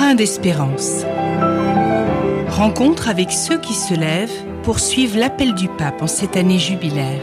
plein d'espérance. Rencontre avec ceux qui se lèvent pour suivre l'appel du pape en cette année jubilaire.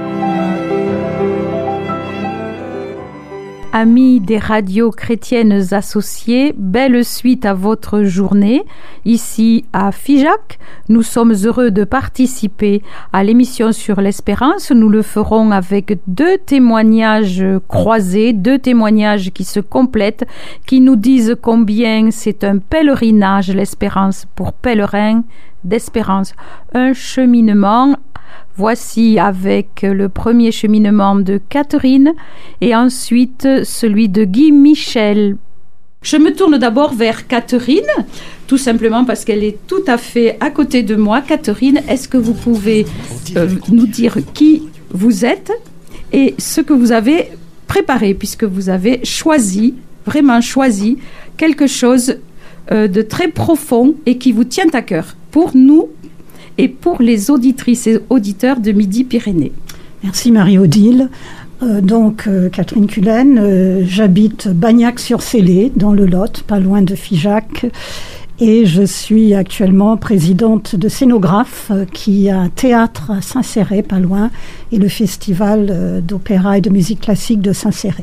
Amis des radios chrétiennes associées, belle suite à votre journée. Ici à Figeac, nous sommes heureux de participer à l'émission sur l'espérance. Nous le ferons avec 2 témoignages croisés, 2 témoignages qui se complètent, qui nous disent combien c'est un pèlerinage, l'espérance, pour pèlerins d'espérance, un cheminement. Voici avec le premier cheminement de Catherine et ensuite celui de Guy Michel. Je me tourne d'abord vers Catherine, tout simplement parce qu'elle est tout à fait à côté de moi. Catherine, est-ce que vous pouvez nous dire qui vous êtes et ce que vous avez préparé, puisque vous avez choisi, vraiment choisi, quelque chose de très profond et qui vous tient à cœur pour nous et pour les auditrices et auditeurs de Midi-Pyrénées. Merci Marie-Odile. Catherine Cullen, j'habite Bagnac-sur-Célé, dans le Lot, pas loin de Figeac, et je suis actuellement présidente de Scénographe, qui a un théâtre à Saint-Céré, pas loin, et le festival d'opéra et de musique classique de Saint-Céré.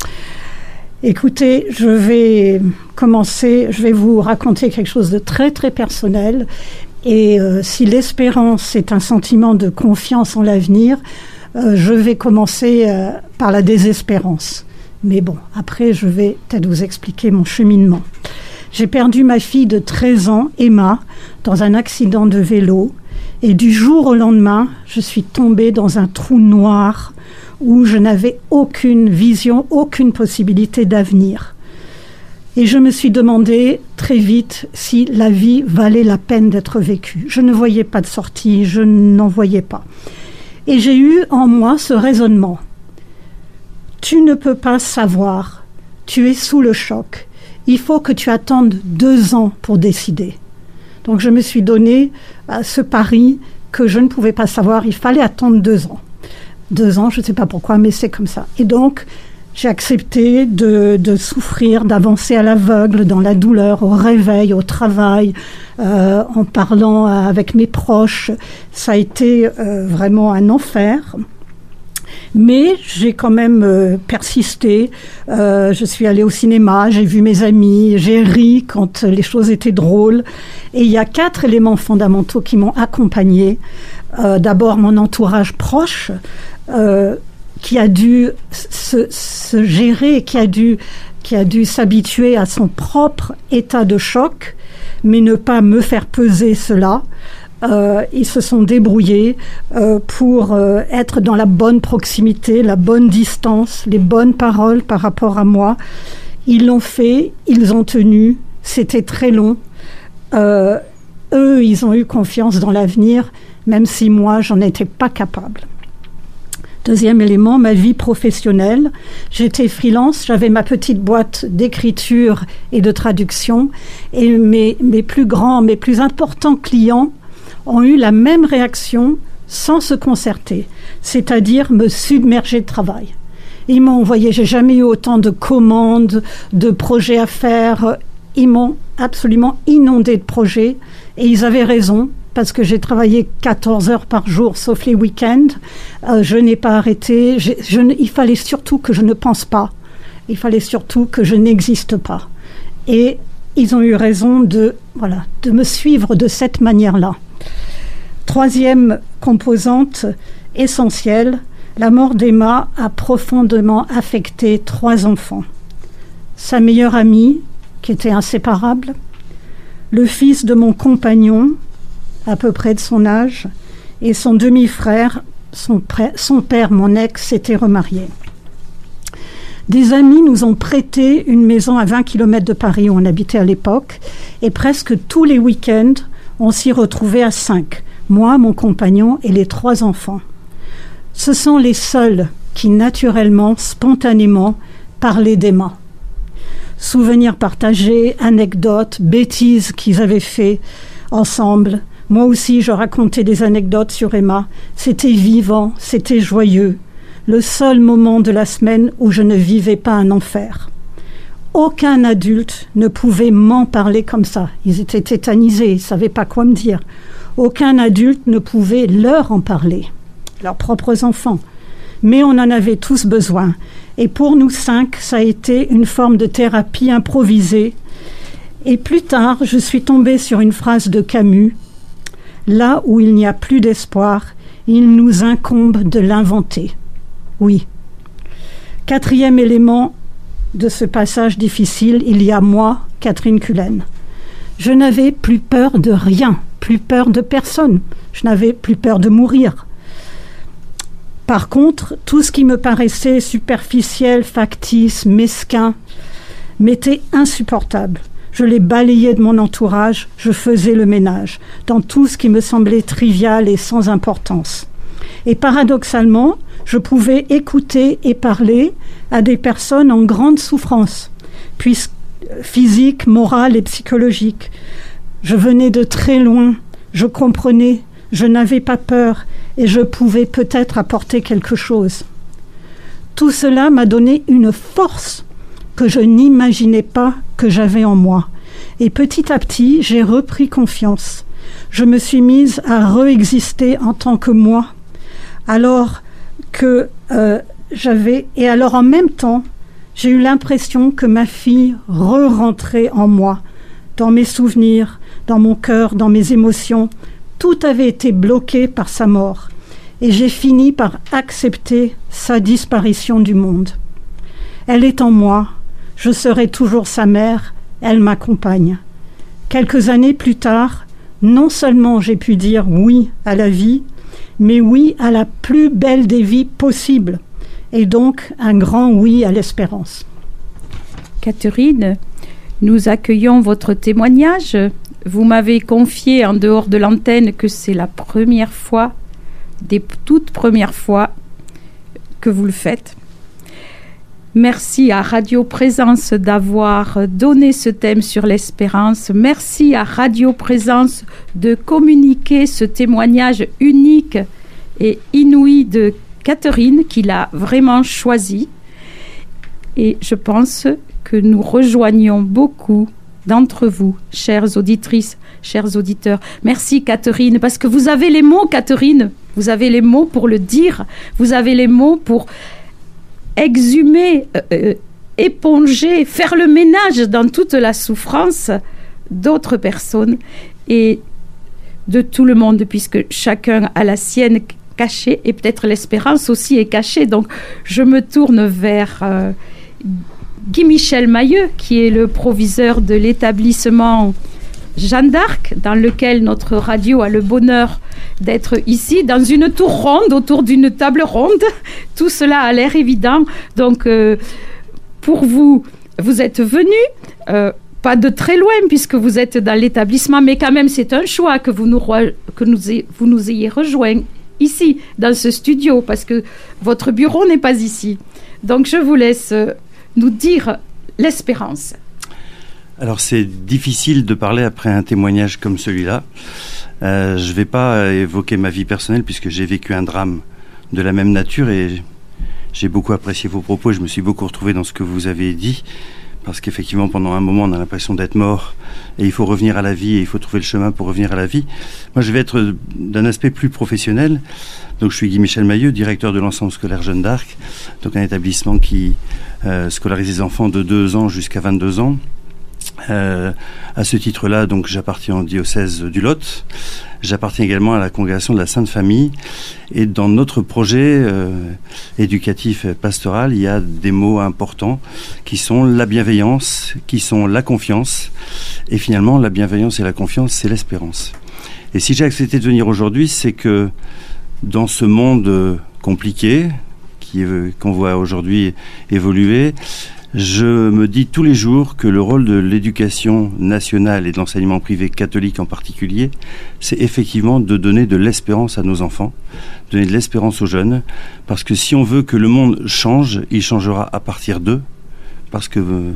Écoutez, je vais vous raconter quelque chose de très très personnel. Et si l'espérance est un sentiment de confiance en l'avenir, je vais commencer par la désespérance. Mais bon, après, je vais peut-être vous expliquer mon cheminement. J'ai perdu ma fille de 13 ans, Emma, dans un accident de vélo. Et du jour au lendemain, je suis tombée dans un trou noir où je n'avais aucune vision, aucune possibilité d'avenir. Et je me suis demandé très vite si la vie valait la peine d'être vécue. Je ne voyais pas de sortie, je n'en voyais pas. Et j'ai eu en moi ce raisonnement. Tu ne peux pas savoir, tu es sous le choc. Il faut que tu attendes 2 ans pour décider. Donc je me suis donné ce pari que je ne pouvais pas savoir, il fallait attendre 2 ans. 2 ans, je ne sais pas pourquoi, mais c'est comme ça. Et donc, j'ai accepté de souffrir, d'avancer à l'aveugle, dans la douleur, au réveil, au travail, en parlant avec mes proches. Ça a été vraiment un enfer. Mais j'ai quand même persisté. Je suis allée au cinéma, j'ai vu mes amis, j'ai ri quand les choses étaient drôles. Et il y a 4 éléments fondamentaux qui m'ont accompagnée. D'abord, mon entourage proche, qui a dû se gérer, qui a dû s'habituer à son propre état de choc, mais ne pas me faire peser cela. Ils se sont débrouillés pour être dans la bonne proximité, la bonne distance, les bonnes paroles par rapport à moi. Ils l'ont fait, ils ont tenu, c'était très long. Eux, ils ont eu confiance dans l'avenir, même si moi, j'en étais pas capable. Deuxième élément, ma vie professionnelle. J'étais freelance, j'avais ma petite boîte d'écriture et de traduction, et mes plus grands, mes plus importants clients ont eu la même réaction sans se concerter, c'est-à-dire me submerger de travail. Ils m'ont envoyé, j'ai jamais eu autant de commandes, de projets à faire. Ils m'ont absolument inondé de projets, et ils avaient raison. Parce que j'ai travaillé 14 heures par jour, sauf les week-ends. Je n'ai pas arrêté. Il fallait surtout que je ne pense pas. Il fallait surtout que je n'existe pas. Et ils ont eu raison de me suivre de cette manière-là. Troisième composante essentielle, la mort d'Emma a profondément affecté 3 enfants. Sa meilleure amie, qui était inséparable, le fils de mon compagnon, à peu près de son âge, et son demi-frère, son père, mon ex, s'était remarié. Des amis nous ont prêté une maison à 20 km de Paris où on habitait à l'époque, et presque tous les week-ends, on s'y retrouvait à 5, moi, mon compagnon et les 3 enfants. Ce sont les seuls qui, naturellement, spontanément, parlaient d'Emma. Souvenirs partagés, anecdotes, bêtises qu'ils avaient fait ensemble. Moi aussi, je racontais des anecdotes sur Emma. C'était vivant, c'était joyeux. Le seul moment de la semaine où je ne vivais pas un enfer. aucun adulte ne pouvait m'en parler comme ça. Ils étaient tétanisés, ils ne savaient pas quoi me dire. Aucun adulte ne pouvait leur en parler, leurs propres enfants. Mais on en avait tous besoin. Et pour nous 5, ça a été une forme de thérapie improvisée. Et plus tard, je suis tombée sur une phrase de Camus. « Là où il n'y a plus d'espoir, il nous incombe de l'inventer. » Oui. 4e élément de ce passage difficile, il y a moi, Catherine Cullen. Je n'avais plus peur de rien, plus peur de personne. Je n'avais plus peur de mourir. Par contre, tout ce qui me paraissait superficiel, factice, mesquin, m'était insupportable. Je les balayais de mon entourage, je faisais le ménage dans tout ce qui me semblait trivial et sans importance. Et paradoxalement, je pouvais écouter et parler à des personnes en grande souffrance, physique, morale et psychologique. Je venais de très loin, je comprenais, je n'avais pas peur et je pouvais peut-être apporter quelque chose. Tout cela m'a donné une force que je n'imaginais pas que j'avais en moi. Et petit à petit, j'ai repris confiance. Je me suis mise à réexister en tant que moi, alors que et alors en même temps, j'ai eu l'impression que ma fille re-rentrait en moi, dans mes souvenirs, dans mon cœur, dans mes émotions. Tout avait été bloqué par sa mort. Et j'ai fini par accepter sa disparition du monde. Elle est en moi, je serai toujours sa mère, elle m'accompagne. Quelques années plus tard, non seulement j'ai pu dire oui à la vie, mais oui à la plus belle des vies possibles, et donc un grand oui à l'espérance. Catherine, nous accueillons votre témoignage. Vous m'avez confié en dehors de l'antenne que c'est la première fois, des toutes premières fois que vous le faites. Merci à Radio Présence d'avoir donné ce thème sur l'espérance. Merci à Radio Présence de communiquer ce témoignage unique et inouï de Catherine, qui l'a vraiment choisi. Et je pense que nous rejoignons beaucoup d'entre vous, chères auditrices, chers auditeurs. Merci Catherine, parce que vous avez les mots, Catherine. Vous avez les mots pour le dire. Vous avez les mots pour exhumer, éponger, faire le ménage dans toute la souffrance d'autres personnes et de tout le monde, puisque chacun a la sienne cachée et peut-être l'espérance aussi est cachée. Donc je me tourne vers Guy-Michel Mailleux, qui est le proviseur de l'établissement Jeanne d'Arc, dans lequel notre radio a le bonheur d'être ici, dans une tour ronde, autour d'une table ronde. Tout cela a l'air évident. Donc, pour vous, vous êtes venus, pas de très loin, puisque vous êtes dans l'établissement, mais quand même, c'est un choix que vous nous ayez rejoints ici, dans ce studio, parce que votre bureau n'est pas ici. Donc, je vous laisse nous dire l'espérance. Alors c'est difficile de parler après un témoignage comme celui-là. Je ne vais pas évoquer ma vie personnelle puisque j'ai vécu un drame de la même nature et j'ai beaucoup apprécié vos propos. Je me suis beaucoup retrouvé dans ce que vous avez dit parce qu'effectivement pendant un moment on a l'impression d'être mort et il faut revenir à la vie et il faut trouver le chemin pour revenir à la vie. Moi je vais être d'un aspect plus professionnel. Donc je suis Guy-Michel Mailleux, directeur de l'ensemble scolaire Jeanne d'Arc, donc un établissement qui scolarise les enfants de 2 ans jusqu'à 22 ans. À ce titre-là, donc, j'appartiens au diocèse du Lot. J'appartiens également à la congrégation de la Sainte Famille. Et dans notre projet éducatif et pastoral, il y a des mots importants qui sont la bienveillance, qui sont la confiance. Et finalement, la bienveillance et la confiance, c'est l'espérance. Et si j'ai accepté de venir aujourd'hui, c'est que dans ce monde compliqué, qu'on voit aujourd'hui évoluer, je me dis tous les jours que le rôle de l'éducation nationale et de l'enseignement privé catholique en particulier, c'est effectivement de donner de l'espérance à nos enfants, donner de l'espérance aux jeunes, parce que si on veut que le monde change, il changera à partir d'eux, parce que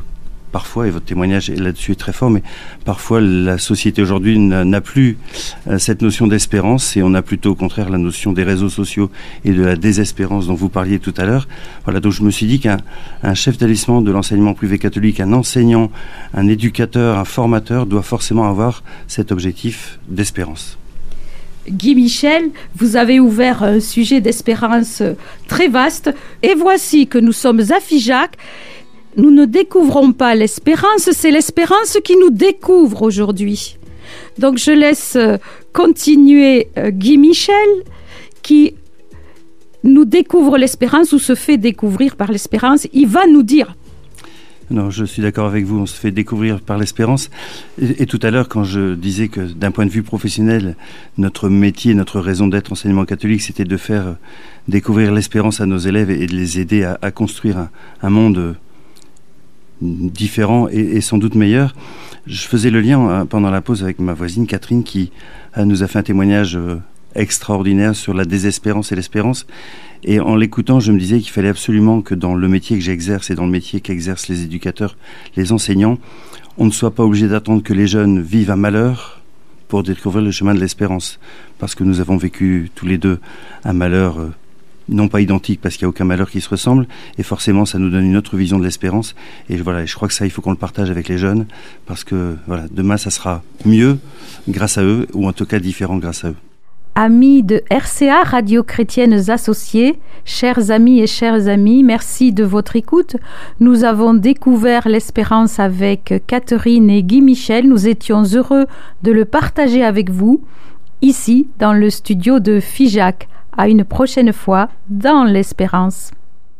parfois, et votre témoignage là-dessus est très fort, mais parfois la société aujourd'hui n'a plus cette notion d'espérance et on a plutôt au contraire la notion des réseaux sociaux et de la désespérance dont vous parliez tout à l'heure. Voilà, donc je me suis dit qu'un chef d'établissement de l'enseignement privé catholique, un enseignant, un éducateur, un formateur doit forcément avoir cet objectif d'espérance. Guy Michel, vous avez ouvert un sujet d'espérance très vaste et voici que nous sommes à Figeac. Nous ne découvrons pas l'espérance, c'est l'espérance qui nous découvre aujourd'hui. Donc je laisse continuer Guy Michel qui nous découvre l'espérance ou se fait découvrir par l'espérance. Il va nous dire. Non, je suis d'accord avec vous, on se fait découvrir par l'espérance. Et tout à l'heure, quand je disais que d'un point de vue professionnel, notre métier, notre raison d'être enseignement catholique, c'était de faire découvrir l'espérance à nos élèves et de les aider à construire un monde différent et sans doute meilleur. Je faisais le lien pendant la pause avec ma voisine Catherine qui nous a fait un témoignage extraordinaire sur la désespérance et l'espérance. Et en l'écoutant, je me disais qu'il fallait absolument que dans le métier que j'exerce et dans le métier qu'exercent les éducateurs, les enseignants, on ne soit pas obligé d'attendre que les jeunes vivent un malheur pour découvrir le chemin de l'espérance. Parce que nous avons vécu tous les deux un malheur non pas identique, parce qu'il n'y a aucun malheur qui se ressemble, et forcément ça nous donne une autre vision de l'espérance. Et voilà, je crois que ça, il faut qu'on le partage avec les jeunes, parce que voilà, demain ça sera mieux grâce à eux, ou en tout cas différent grâce à eux. Amis de RCA, Radio Chrétiennes Associées, chers amis et chères amies, merci de votre écoute. Nous avons découvert l'espérance avec Catherine et Guy Michel. Nous étions heureux de le partager avec vous, ici, dans le studio de Figeac. À une prochaine fois, dans l'espérance.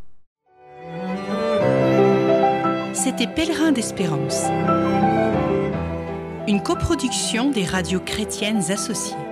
C'était Pèlerin d'Espérance, une coproduction des radios chrétiennes associées.